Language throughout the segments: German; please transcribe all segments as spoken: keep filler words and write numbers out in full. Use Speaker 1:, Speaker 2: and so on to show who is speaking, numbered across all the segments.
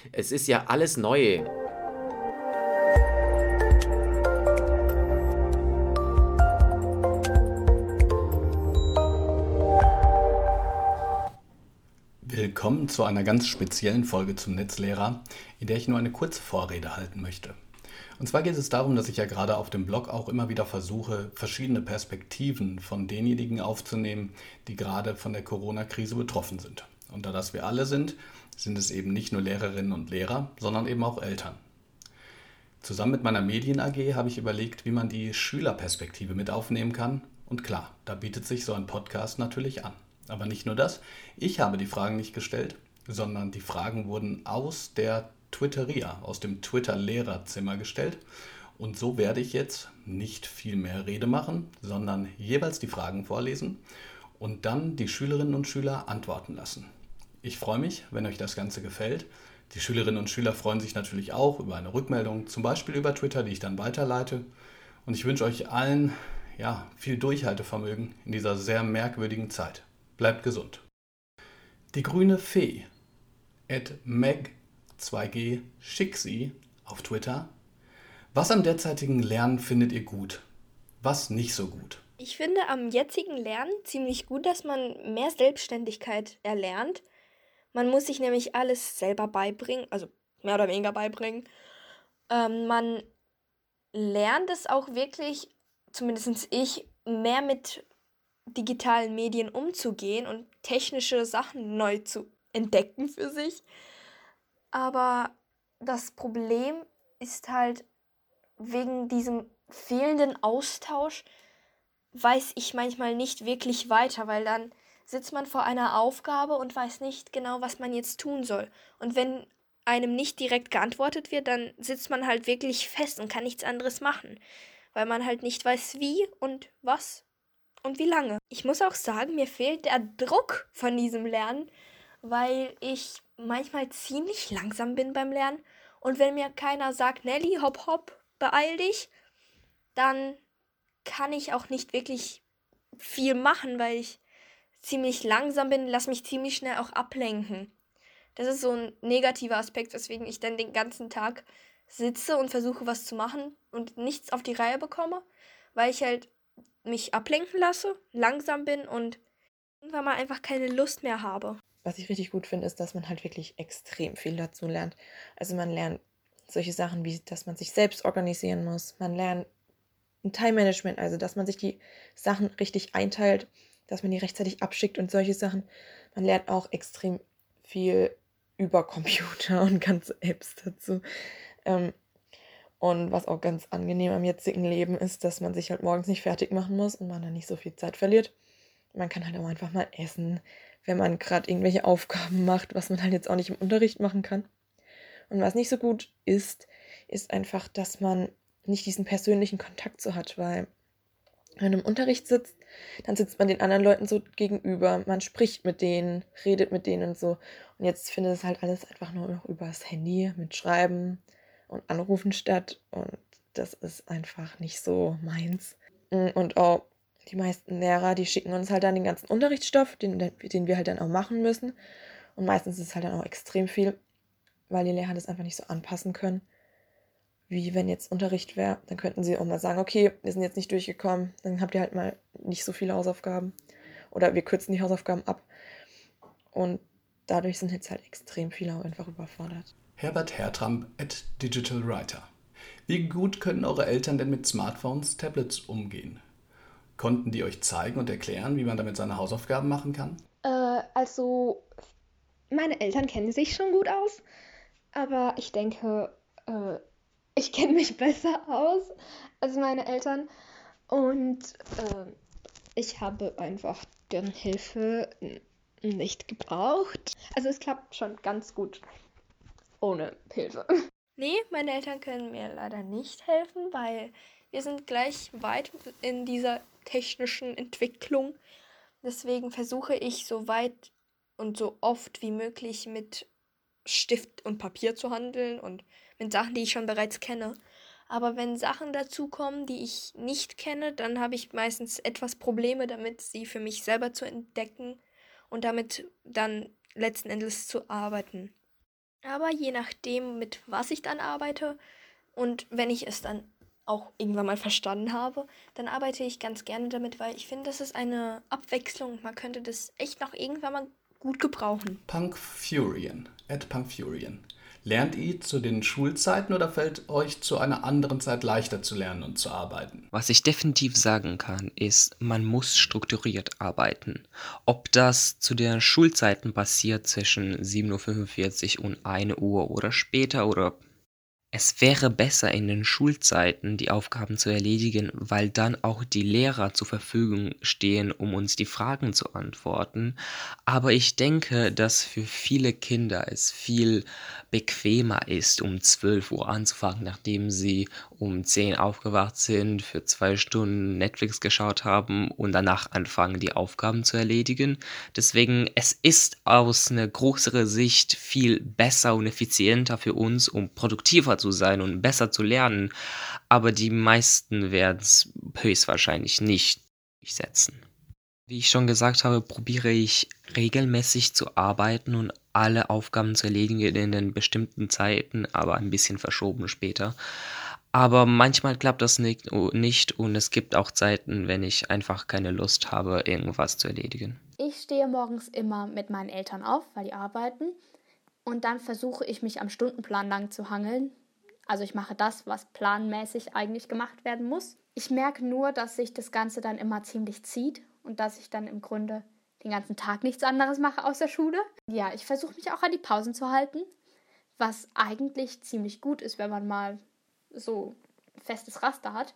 Speaker 1: Es ist ja alles neu.
Speaker 2: Willkommen zu einer ganz speziellen Folge zum Netzlehrer, in der ich nur eine kurze Vorrede halten möchte. Und zwar geht es darum, dass ich ja gerade auf dem Blog auch immer wieder versuche, verschiedene Perspektiven von denjenigen aufzunehmen, die gerade von der Corona-Krise betroffen sind. Und da das wir alle sind, sind es eben nicht nur Lehrerinnen und Lehrer, sondern eben auch Eltern. Zusammen mit meiner Medien-A G habe ich überlegt, wie man die Schülerperspektive mit aufnehmen kann. Und klar, da bietet sich so ein Podcast natürlich an. Aber nicht nur das, ich habe die Fragen nicht gestellt, sondern die Fragen wurden aus der Twitteria, aus dem Twitter-Lehrerzimmer gestellt. Und so werde ich jetzt nicht viel mehr Rede machen, sondern jeweils die Fragen vorlesen und dann die Schülerinnen und Schüler antworten lassen. Ich freue mich, wenn euch das Ganze gefällt. Die Schülerinnen und Schüler freuen sich natürlich auch über eine Rückmeldung, zum Beispiel über Twitter, die ich dann weiterleite. Und ich wünsche euch allen ja, viel Durchhaltevermögen in dieser sehr merkwürdigen Zeit. Bleibt gesund. Die grüne Fee, at meg zwei g schicksi auf Twitter. Was am derzeitigen Lernen findet ihr gut? Was nicht so gut?
Speaker 3: Ich finde am jetzigen Lernen ziemlich gut, dass man mehr Selbstständigkeit erlernt. Man muss sich nämlich alles selber beibringen, also mehr oder weniger beibringen. Ähm, man lernt es auch wirklich, zumindest ich, mehr mit digitalen Medien umzugehen und technische Sachen neu zu entdecken für sich. Aber das Problem ist halt, wegen diesem fehlenden Austausch weiß ich manchmal nicht wirklich weiter, weil dann sitzt man vor einer Aufgabe und weiß nicht genau, was man jetzt tun soll. Und wenn einem nicht direkt geantwortet wird, dann sitzt man halt wirklich fest und kann nichts anderes machen, weil man halt nicht weiß, wie und was und wie lange. Ich muss auch sagen, mir fehlt der Druck von diesem Lernen, weil ich manchmal ziemlich langsam bin beim Lernen. Und wenn mir keiner sagt, Nelly, hopp, hopp, beeil dich, dann kann ich auch nicht wirklich viel machen, weil ich ziemlich langsam bin, lass mich ziemlich schnell auch ablenken. Das ist so ein negativer Aspekt, weswegen ich dann den ganzen Tag sitze und versuche, was zu machen und nichts auf die Reihe bekomme, weil ich halt mich ablenken lasse, langsam bin und irgendwann mal einfach keine Lust mehr habe.
Speaker 4: Was ich richtig gut finde, ist, dass man halt wirklich extrem viel dazu lernt. Also man lernt solche Sachen wie, dass man sich selbst organisieren muss. Man lernt ein Time-Management, also dass man sich die Sachen richtig einteilt, dass man die rechtzeitig abschickt und solche Sachen. Man lernt auch extrem viel über Computer und ganze Apps dazu. Ähm, und was auch ganz angenehm am jetzigen Leben ist, dass man sich halt morgens nicht fertig machen muss und man dann nicht so viel Zeit verliert. Man kann halt auch einfach mal essen, wenn man gerade irgendwelche Aufgaben macht, was man halt jetzt auch nicht im Unterricht machen kann. Und was nicht so gut ist, ist einfach, dass man nicht diesen persönlichen Kontakt so hat, weil wenn man im Unterricht sitzt, dann sitzt man den anderen Leuten so gegenüber, man spricht mit denen, redet mit denen und so. Und jetzt findet es halt alles einfach nur noch übers Handy mit Schreiben und Anrufen statt und das ist einfach nicht so meins. Und auch die meisten Lehrer, die schicken uns halt dann den ganzen Unterrichtsstoff, den, den wir halt dann auch machen müssen. Und meistens ist es halt dann auch extrem viel, weil die Lehrer das einfach nicht so anpassen können. Wie wenn jetzt Unterricht wäre, dann könnten sie auch mal sagen, okay, wir sind jetzt nicht durchgekommen, dann habt ihr halt mal nicht so viele Hausaufgaben. Oder wir kürzen die Hausaufgaben ab. Und dadurch sind jetzt halt extrem viele auch einfach überfordert.
Speaker 2: Herbert Hertramp at Digital Writer. Wie gut können eure Eltern denn mit Smartphones, Tablets umgehen? Konnten die euch zeigen und erklären, wie man damit seine Hausaufgaben machen kann?
Speaker 5: Äh, also, meine Eltern kennen sich schon gut aus, aber ich denke, äh, ich kenne mich besser aus als meine Eltern und äh, ich habe einfach deren Hilfe n- nicht gebraucht. Also es klappt schon ganz gut ohne Hilfe.
Speaker 3: Nee, meine Eltern können mir leider nicht helfen, weil wir sind gleich weit in dieser technischen Entwicklung. Deswegen versuche ich so weit und so oft wie möglich mit Stift und Papier zu handeln und mit Sachen, die ich schon bereits kenne. Aber wenn Sachen dazukommen, die ich nicht kenne, dann habe ich meistens etwas Probleme damit, sie für mich selber zu entdecken und damit dann letzten Endes zu arbeiten. Aber je nachdem, mit was ich dann arbeite und wenn ich es dann auch irgendwann mal verstanden habe, dann arbeite ich ganz gerne damit, weil ich finde, das ist eine Abwechslung. Man könnte das echt noch irgendwann mal gut gebrauchen.
Speaker 2: Punkfurian, at Punkfurian. Lernt ihr zu den Schulzeiten oder fällt euch zu einer anderen Zeit leichter zu lernen und zu arbeiten?
Speaker 1: Was ich definitiv sagen kann, ist, man muss strukturiert arbeiten. Ob das zu den Schulzeiten passiert zwischen sieben Uhr fünfundvierzig und ein Uhr oder später oder es wäre besser in den Schulzeiten die Aufgaben zu erledigen, weil dann auch die Lehrer zur Verfügung stehen, um uns die Fragen zu antworten. Aber ich denke, dass für viele Kinder es viel bequemer ist, um zwölf Uhr anzufangen, nachdem sie um zehn aufgewacht sind, für zwei Stunden Netflix geschaut haben und danach anfangen, die Aufgaben zu erledigen. Deswegen, es ist aus einer größeren Sicht viel besser und effizienter für uns, um produktiver zu sein und besser zu lernen. Aber die meisten werden es höchstwahrscheinlich nicht durchsetzen. Wie ich schon gesagt habe, probiere ich regelmäßig zu arbeiten und alle Aufgaben zu erledigen in den bestimmten Zeiten, aber ein bisschen verschoben später. Aber manchmal klappt das nicht, nicht und es gibt auch Zeiten, wenn ich einfach keine Lust habe, irgendwas zu erledigen.
Speaker 6: Ich stehe morgens immer mit meinen Eltern auf, weil die arbeiten. Und dann versuche ich mich am Stundenplan lang zu hangeln. Also ich mache das, was planmäßig eigentlich gemacht werden muss. Ich merke nur, dass sich das Ganze dann immer ziemlich zieht und dass ich dann im Grunde den ganzen Tag nichts anderes mache außer Schule. Ja, ich versuche mich auch an die Pausen zu halten, was eigentlich ziemlich gut ist, wenn man mal so ein festes Raster hat.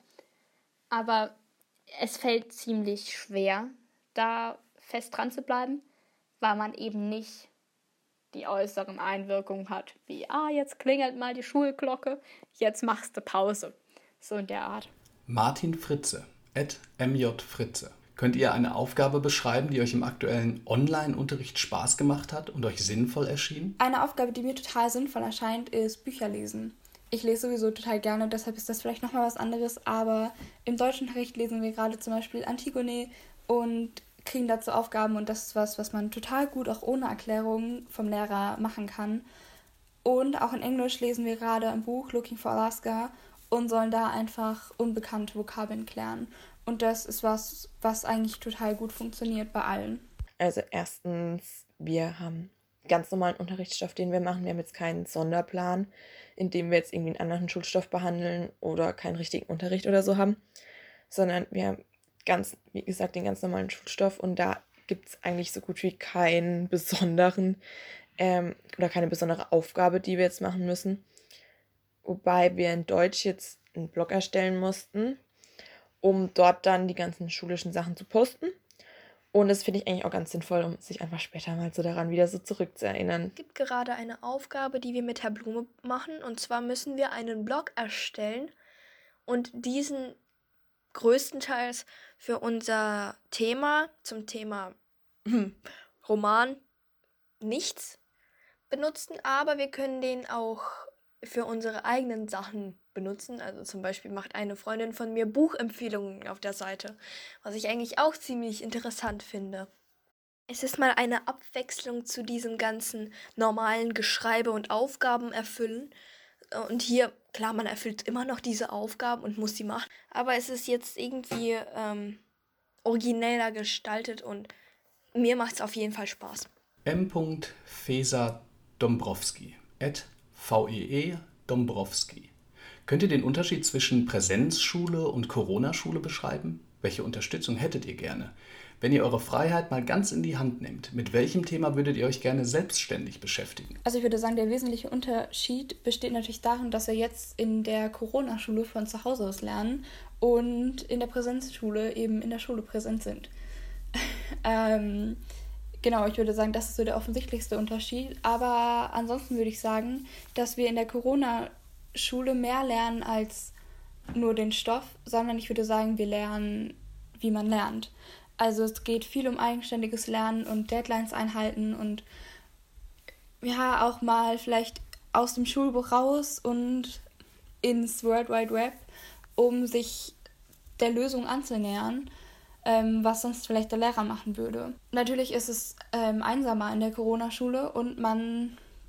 Speaker 6: Aber es fällt ziemlich schwer, da fest dran zu bleiben, weil man eben nicht die äußeren Einwirkungen hat, wie, ah, jetzt klingelt mal die Schulglocke, jetzt machst du Pause. So in der Art.
Speaker 2: Martin Fritze, at M J Fritze. Könnt ihr eine Aufgabe beschreiben, die euch im aktuellen Online-Unterricht Spaß gemacht hat und euch sinnvoll erschien?
Speaker 7: Eine Aufgabe, die mir total sinnvoll erscheint, ist Bücher lesen. Ich lese sowieso total gerne, deshalb ist das vielleicht nochmal was anderes, aber im Deutschunterricht lesen wir gerade zum Beispiel Antigone und kriegen dazu Aufgaben und das ist was, was man total gut auch ohne Erklärung vom Lehrer machen kann. Und auch in Englisch lesen wir gerade ein Buch, Looking for Alaska, und sollen da einfach unbekannte Vokabeln klären. Und das ist was, was eigentlich total gut funktioniert bei allen.
Speaker 4: Also erstens, wir haben ganz normalen Unterrichtsstoff, den wir machen. Wir haben jetzt keinen Sonderplan, in dem wir jetzt irgendwie einen anderen Schulstoff behandeln oder keinen richtigen Unterricht oder so haben, sondern wir haben ganz, wie gesagt, den ganz normalen Schulstoff und da gibt es eigentlich so gut wie keinen besonderen ähm, oder keine besondere Aufgabe, die wir jetzt machen müssen. Wobei wir in Deutsch jetzt einen Blog erstellen mussten, um dort dann die ganzen schulischen Sachen zu posten. Und das finde ich eigentlich auch ganz sinnvoll, um sich einfach später mal so daran wieder so zurückzuerinnern.
Speaker 3: Es gibt gerade eine Aufgabe, die wir mit Herr Blume machen. Und zwar müssen wir einen Blog erstellen und diesen größtenteils für unser Thema, zum Thema Roman, nichts benutzen. Aber wir können den auch für unsere eigenen Sachen benutzen. Also zum Beispiel macht eine Freundin von mir Buchempfehlungen auf der Seite, was ich eigentlich auch ziemlich interessant finde. Es ist mal eine Abwechslung zu diesem ganzen normalen Geschreibe und Aufgaben erfüllen. Und hier, klar, man erfüllt immer noch diese Aufgaben und muss sie machen, aber es ist jetzt irgendwie ähm, origineller gestaltet und mir macht es auf jeden Fall Spaß.
Speaker 2: M. Feser Dombrowski, at V E E Dombrowski. Könnt ihr den Unterschied zwischen Präsenzschule und Corona-Schule beschreiben? Welche Unterstützung hättet ihr gerne? Wenn ihr eure Freiheit mal ganz in die Hand nehmt, mit welchem Thema würdet ihr euch gerne selbstständig beschäftigen?
Speaker 7: Also ich würde sagen, der wesentliche Unterschied besteht natürlich darin, dass wir jetzt in der Corona-Schule von zu Hause aus lernen und in der Präsenzschule eben in der Schule präsent sind. ähm, genau, ich würde sagen, das ist so der offensichtlichste Unterschied. Aber ansonsten würde ich sagen, dass wir in der Corona-Schule mehr lernen als nur den Stoff, sondern ich würde sagen, wir lernen, wie man lernt. Also es geht viel um eigenständiges Lernen und Deadlines einhalten und ja, auch mal vielleicht aus dem Schulbuch raus und ins World Wide Web, um sich der Lösung anzunähern, ähm, was sonst vielleicht der Lehrer machen würde. Natürlich ist es ähm, einsamer in der Corona-Schule und man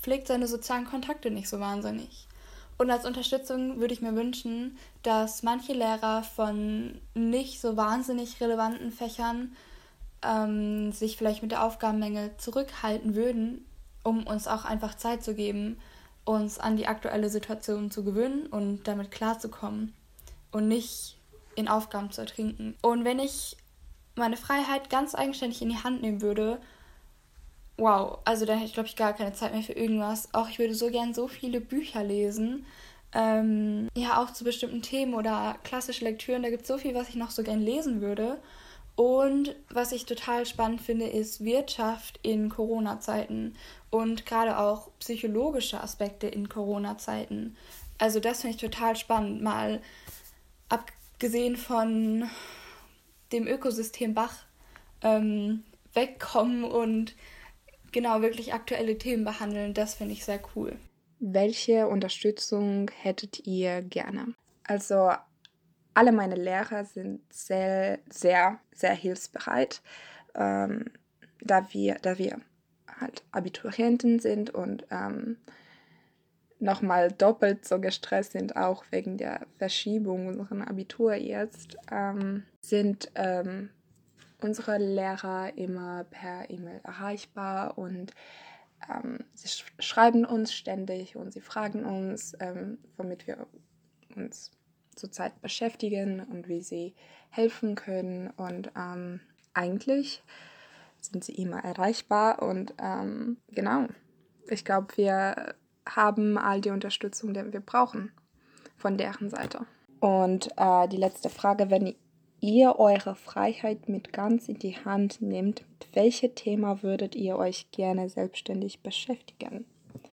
Speaker 7: pflegt seine sozialen Kontakte nicht so wahnsinnig. Und als Unterstützung würde ich mir wünschen, dass manche Lehrer von nicht so wahnsinnig relevanten Fächern ähm, sich vielleicht mit der Aufgabenmenge zurückhalten würden, um uns auch einfach Zeit zu geben, uns an die aktuelle Situation zu gewöhnen und damit klarzukommen und nicht in Aufgaben zu ertrinken. Und wenn ich meine Freiheit ganz eigenständig in die Hand nehmen würde, wow, also dann hätte ich, glaube ich, gar keine Zeit mehr für irgendwas. Auch ich würde so gern so viele Bücher lesen, ähm, ja, auch zu bestimmten Themen oder klassische Lektüren. Da gibt es so viel, was ich noch so gern lesen würde. Und was ich total spannend finde, ist Wirtschaft in Corona-Zeiten und gerade auch psychologische Aspekte in Corona-Zeiten. Also das finde ich total spannend, mal abgesehen von dem Ökosystem Bach ähm, wegkommen und genau wirklich aktuelle Themen behandeln. Das finde ich sehr cool.
Speaker 8: Welche Unterstützung hättet ihr gerne? Also alle meine Lehrer sind sehr, sehr, sehr hilfsbereit, ähm, da wir, da wir halt Abiturienten sind und ähm, nochmal doppelt so gestresst sind, auch wegen der Verschiebung unserer Abitur jetzt, ähm, sind ähm, unsere Lehrer immer per E-Mail erreichbar und ähm, sie sch- schreiben uns ständig und sie fragen uns, ähm, womit wir uns zurzeit beschäftigen und wie sie helfen können. Und ähm, eigentlich sind sie immer erreichbar und ähm, genau, ich glaube, wir haben all die Unterstützung, die wir brauchen von deren Seite. Und äh, die letzte Frage, wenn ihr eure Freiheit mit ganz in die Hand nehmt, mit welchem Thema würdet ihr euch gerne selbstständig beschäftigen?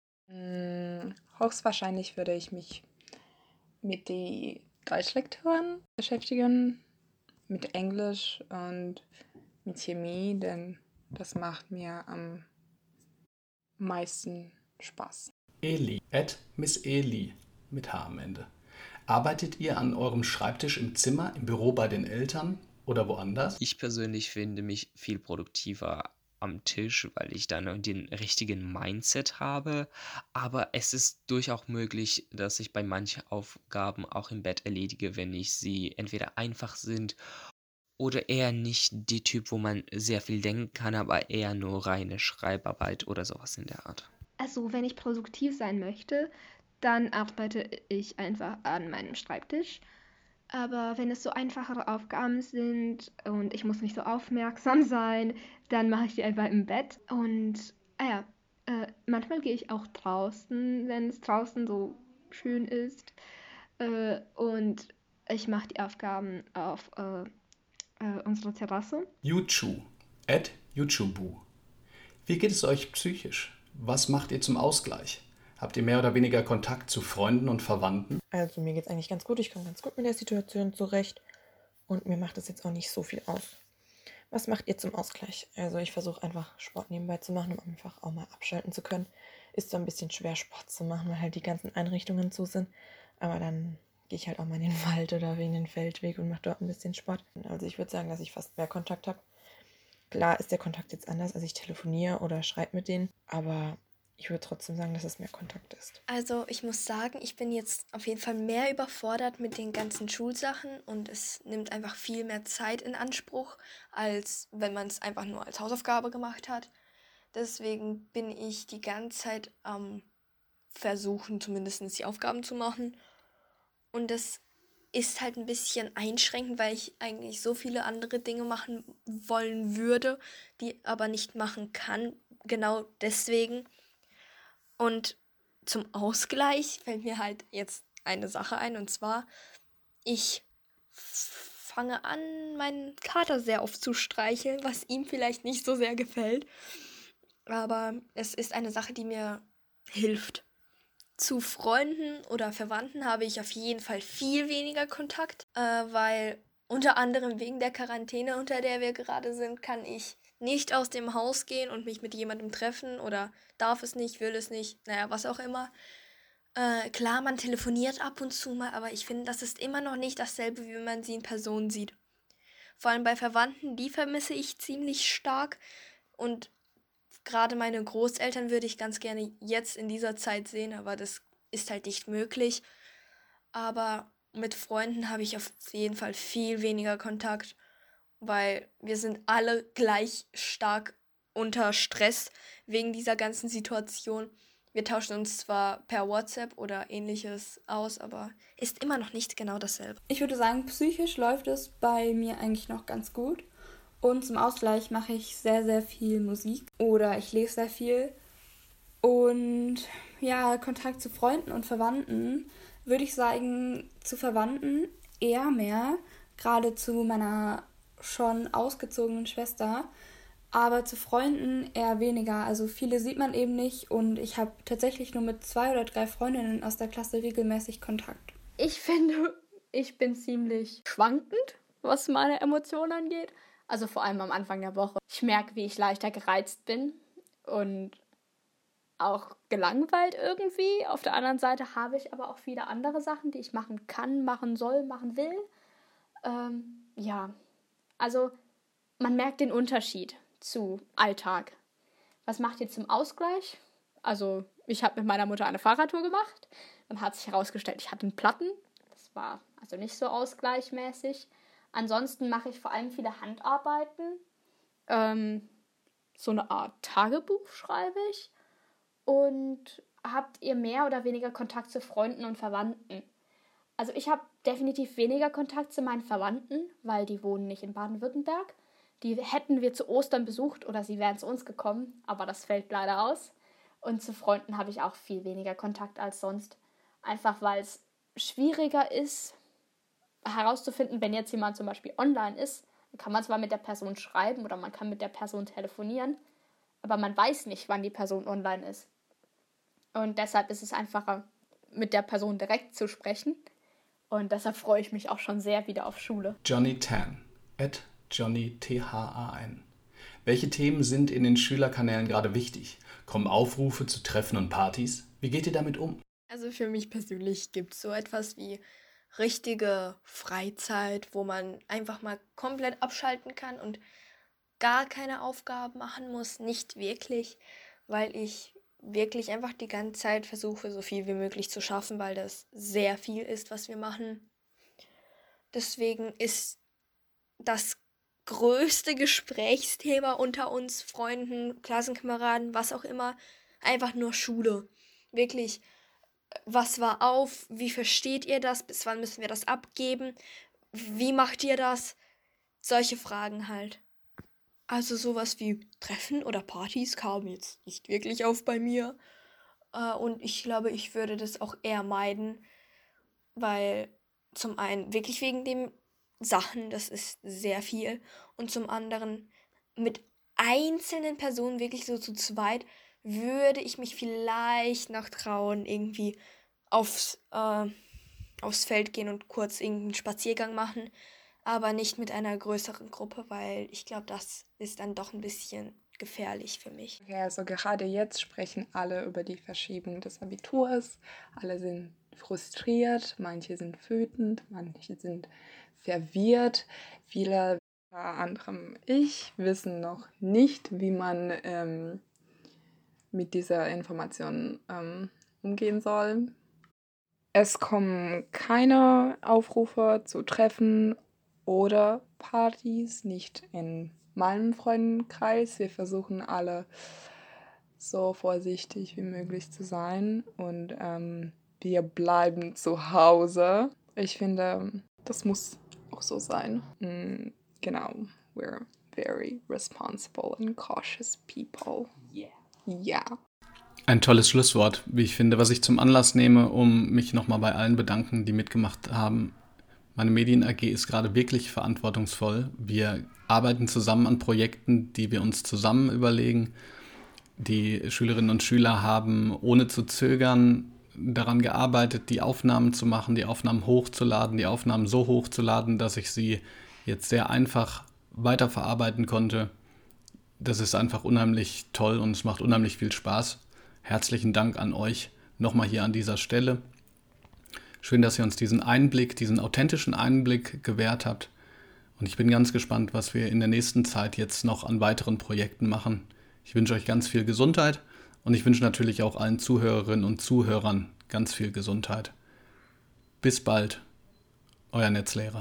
Speaker 8: Hm, höchstwahrscheinlich würde ich mich mit den Deutschlektoren beschäftigen, mit Englisch und mit Chemie, denn das macht mir am meisten Spaß.
Speaker 2: Eli, at Miss Eli, mit H am Ende. Arbeitet ihr an eurem Schreibtisch im Zimmer, im Büro bei den Eltern oder woanders?
Speaker 1: Ich persönlich finde mich viel produktiver am Tisch, weil ich dann den richtigen Mindset habe. Aber es ist durchaus möglich, dass ich bei manchen Aufgaben auch im Bett erledige, wenn ich sie entweder einfach sind oder eher nicht die Typ, wo man sehr viel denken kann, aber eher nur reine Schreibarbeit oder sowas in der Art.
Speaker 5: Also, wenn ich produktiv sein möchte, dann arbeite ich einfach an meinem Schreibtisch. Aber wenn es so einfachere Aufgaben sind und ich muss nicht so aufmerksam sein, dann mache ich die einfach im Bett. Und, ah ja, äh, manchmal gehe ich auch draußen, wenn es draußen so schön ist. Äh, und ich mache die Aufgaben auf äh, äh, unserer Terrasse.
Speaker 2: Yuchu, at Yuchubu. Wie geht es euch psychisch? Was macht ihr zum Ausgleich? Habt ihr mehr oder weniger Kontakt zu Freunden und Verwandten?
Speaker 4: Also mir geht es eigentlich ganz gut. Ich komme ganz gut mit der Situation zurecht. Und mir macht es jetzt auch nicht so viel aus. Was macht ihr zum Ausgleich? Also ich versuche einfach Sport nebenbei zu machen, um einfach auch mal abschalten zu können. Ist so ein bisschen schwer Sport zu machen, weil halt die ganzen Einrichtungen zu sind. Aber dann gehe ich halt auch mal in den Wald oder in den Feldweg und mache dort ein bisschen Sport. Also ich würde sagen, dass ich fast mehr Kontakt habe. Klar ist der Kontakt jetzt anders, als ich telefoniere oder schreibe mit denen. Aber ich würde trotzdem sagen, dass es mehr Kontakt ist.
Speaker 3: Also ich muss sagen, ich bin jetzt auf jeden Fall mehr überfordert mit den ganzen Schulsachen und es nimmt einfach viel mehr Zeit in Anspruch, als wenn man es einfach nur als Hausaufgabe gemacht hat. Deswegen bin ich die ganze Zeit am Versuchen, zumindest die Aufgaben zu machen. Und das ist halt ein bisschen einschränkend, weil ich eigentlich so viele andere Dinge machen wollen würde, die aber nicht machen kann. Genau deswegen. Und zum Ausgleich fällt mir halt jetzt eine Sache ein, und zwar, ich fange an, meinen Kater sehr oft zu streicheln, was ihm vielleicht nicht so sehr gefällt. Aber es ist eine Sache, die mir hilft. Zu Freunden oder Verwandten habe ich auf jeden Fall viel weniger Kontakt, äh, weil unter anderem wegen der Quarantäne, unter der wir gerade sind, kann ich nicht aus dem Haus gehen und mich mit jemandem treffen oder darf es nicht, will es nicht, naja, was auch immer. Äh, klar, man telefoniert ab und zu mal, aber ich finde, das ist immer noch nicht dasselbe, wie wenn man sie in Person sieht. Vor allem bei Verwandten, die vermisse ich ziemlich stark und Gerade meine Großeltern würde ich ganz gerne jetzt in dieser Zeit sehen, aber das ist halt nicht möglich. Aber mit Freunden habe ich auf jeden Fall viel weniger Kontakt, weil wir sind alle gleich stark unter Stress wegen dieser ganzen Situation. Wir tauschen uns zwar per WhatsApp oder ähnliches aus, aber ist immer noch nicht genau dasselbe.
Speaker 7: Ich würde sagen, psychisch läuft es bei mir eigentlich noch ganz gut. Und zum Ausgleich mache ich sehr, sehr viel Musik oder ich lese sehr viel. Und ja, Kontakt zu Freunden und Verwandten würde ich sagen, zu Verwandten eher mehr, gerade zu meiner schon ausgezogenen Schwester, aber zu Freunden eher weniger. Also viele sieht man eben nicht und ich habe tatsächlich nur mit zwei oder drei Freundinnen aus der Klasse regelmäßig Kontakt.
Speaker 6: Ich finde, ich bin ziemlich schwankend, was meine Emotionen angeht. Also vor allem am Anfang der Woche. Ich merke, wie ich leichter gereizt bin und auch gelangweilt irgendwie. Auf der anderen Seite habe ich aber auch viele andere Sachen, die ich machen kann, machen soll, machen will. Ähm, ja, also man merkt den Unterschied zu Alltag. Was macht ihr zum Ausgleich? Also ich habe mit meiner Mutter eine Fahrradtour gemacht. Dann hat sich herausgestellt, ich hatte einen Platten. Das war also nicht so ausgleichmäßig. Ansonsten mache ich vor allem viele Handarbeiten. Ähm, so eine Art Tagebuch schreibe ich. Und habt ihr mehr oder weniger Kontakt zu Freunden und Verwandten? Also ich habe definitiv weniger Kontakt zu meinen Verwandten, weil die wohnen nicht in Baden-Württemberg. Die hätten wir zu Ostern besucht oder sie wären zu uns gekommen, aber das fällt leider aus. Und zu Freunden habe ich auch viel weniger Kontakt als sonst. Einfach weil es schwieriger ist, herauszufinden, wenn jetzt jemand zum Beispiel online ist, dann kann man zwar mit der Person schreiben oder man kann mit der Person telefonieren, aber man weiß nicht, wann die Person online ist. Und deshalb ist es einfacher, mit der Person direkt zu sprechen. Und deshalb freue ich mich auch schon sehr wieder auf Schule.
Speaker 2: Johnny Tan, at Johnny T H A N. Welche Themen sind in den Schülerkanälen gerade wichtig? Kommen Aufrufe zu Treffen und Partys? Wie geht ihr damit um?
Speaker 3: Also für mich persönlich gibt es so etwas wie richtige Freizeit, wo man einfach mal komplett abschalten kann und gar keine Aufgaben machen muss. Nicht wirklich, weil ich wirklich einfach die ganze Zeit versuche, so viel wie möglich zu schaffen, weil das sehr viel ist, was wir machen. Deswegen ist das größte Gesprächsthema unter uns Freunden, Klassenkameraden, was auch immer, einfach nur Schule. Wirklich, was war auf? Wie versteht ihr das? Bis wann müssen wir das abgeben? Wie macht ihr das? Solche Fragen halt. Also sowas wie Treffen oder Partys kamen jetzt nicht wirklich auf bei mir. Äh, und ich glaube, ich würde das auch eher meiden, weil zum einen wirklich wegen dem Sachen, das ist sehr viel. Und zum anderen mit einzelnen Personen, wirklich so zu zweit, würde ich mich vielleicht noch trauen, irgendwie aufs, äh, aufs Feld gehen und kurz irgendeinen Spaziergang machen. Aber nicht mit einer größeren Gruppe, weil ich glaube, das ist dann doch ein bisschen gefährlich für mich.
Speaker 8: Ja, also gerade jetzt sprechen alle über die Verschiebung des Abiturs. Alle sind frustriert, manche sind wütend, manche sind verwirrt. Viele, unter anderem ich, wissen noch nicht, wie man ähm, mit dieser Information ähm, umgehen soll. Es kommen keine Aufrufe zu Treffen oder Partys, nicht in meinem Freundenkreis. Wir versuchen alle so vorsichtig wie möglich zu sein und ähm, wir bleiben zu Hause. Ich finde, das muss auch so sein. Mm, genau, we're very responsible and cautious people. Yeah. Ja.
Speaker 2: Ein tolles Schlusswort, wie ich finde, was ich zum Anlass nehme, um mich nochmal bei allen bedanken, die mitgemacht haben. Meine Medien-A G ist gerade wirklich verantwortungsvoll. Wir arbeiten zusammen an Projekten, die wir uns zusammen überlegen. Die Schülerinnen und Schüler haben ohne zu zögern daran gearbeitet, die Aufnahmen zu machen, die Aufnahmen hochzuladen, die Aufnahmen so hochzuladen, dass ich sie jetzt sehr einfach weiterverarbeiten konnte. Das ist einfach unheimlich toll und es macht unheimlich viel Spaß. Herzlichen Dank an euch nochmal hier an dieser Stelle. Schön, dass ihr uns diesen Einblick, diesen authentischen Einblick gewährt habt. Und ich bin ganz gespannt, was wir in der nächsten Zeit jetzt noch an weiteren Projekten machen. Ich wünsche euch ganz viel Gesundheit und ich wünsche natürlich auch allen Zuhörerinnen und Zuhörern ganz viel Gesundheit. Bis bald, euer Netzlehrer.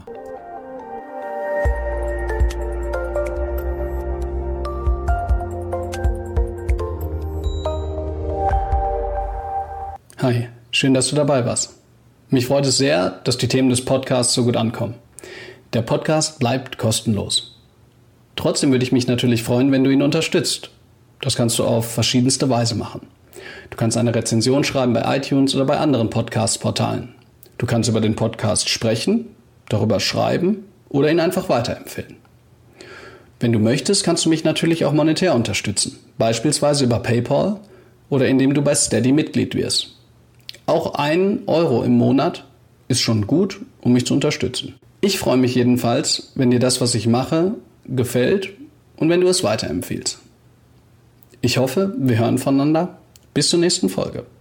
Speaker 2: Hi, schön, dass du dabei warst. Mich freut es sehr, dass die Themen des Podcasts so gut ankommen. Der Podcast bleibt kostenlos. Trotzdem würde ich mich natürlich freuen, wenn du ihn unterstützt. Das kannst du auf verschiedenste Weise machen. Du kannst eine Rezension schreiben bei iTunes oder bei anderen Podcast-Portalen. Du kannst über den Podcast sprechen, darüber schreiben oder ihn einfach weiterempfehlen. Wenn du möchtest, kannst du mich natürlich auch monetär unterstützen, beispielsweise über PayPal oder indem du bei Steady Mitglied wirst. Auch ein Euro im Monat ist schon gut, um mich zu unterstützen. Ich freue mich jedenfalls, wenn dir das, was ich mache, gefällt und wenn du es weiterempfiehlst. Ich hoffe, wir hören voneinander. Bis zur nächsten Folge.